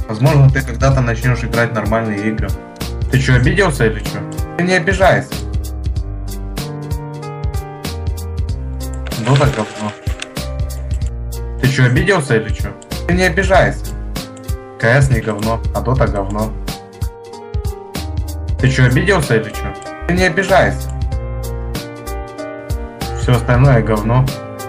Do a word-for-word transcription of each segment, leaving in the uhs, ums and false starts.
Возможно, ты когда-то начнешь играть нормальные игры. Ты что, обиделся или что? Ты не обижайся. Дота говно. Ты что, обиделся или что? Ты не обижайся. КС не говно, а Дота говно. Ты что, обиделся или что? Ты не обижайся. Все остальное говно.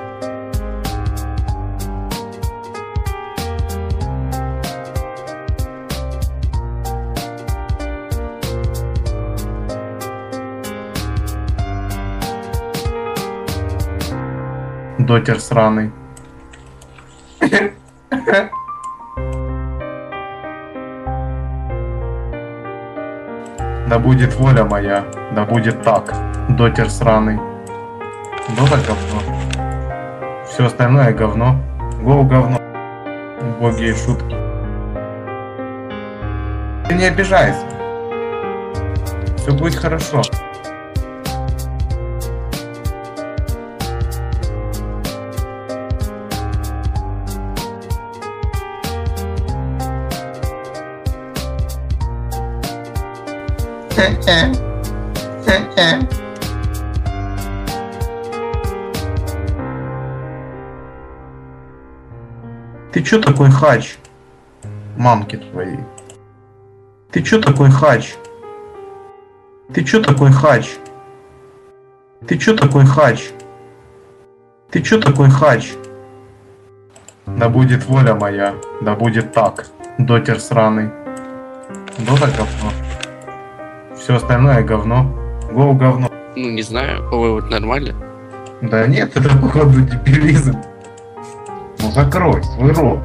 Дотер сраный. Да будет воля моя, да будет так. Дотер сраный. Дота говно. Все остальное говно. Гоу говно. Убогие шутки. Ты не обижайся. Все будет хорошо. Ты чё такой хач? Мамки твои. Ты чё такой хач? Ты чё такой хач? Ты чё такой хач? Ты чё такой хач? Да будет воля моя, да будет так. Дотер сраный. Дота говно. Все остальное говно. Гоу говно. Ну, не знаю, по-моему, это нормально. Да нет, это походу дебилизм. Ну закрой свой рот.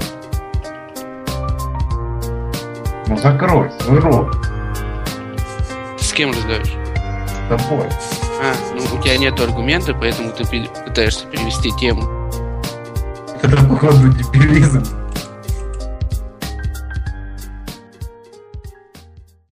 Ну закрой свой рот. С кем разговариваешь? С тобой. А, ну у тебя нет аргумента, поэтому ты пытаешься перевести тему. Это походу дебилизм.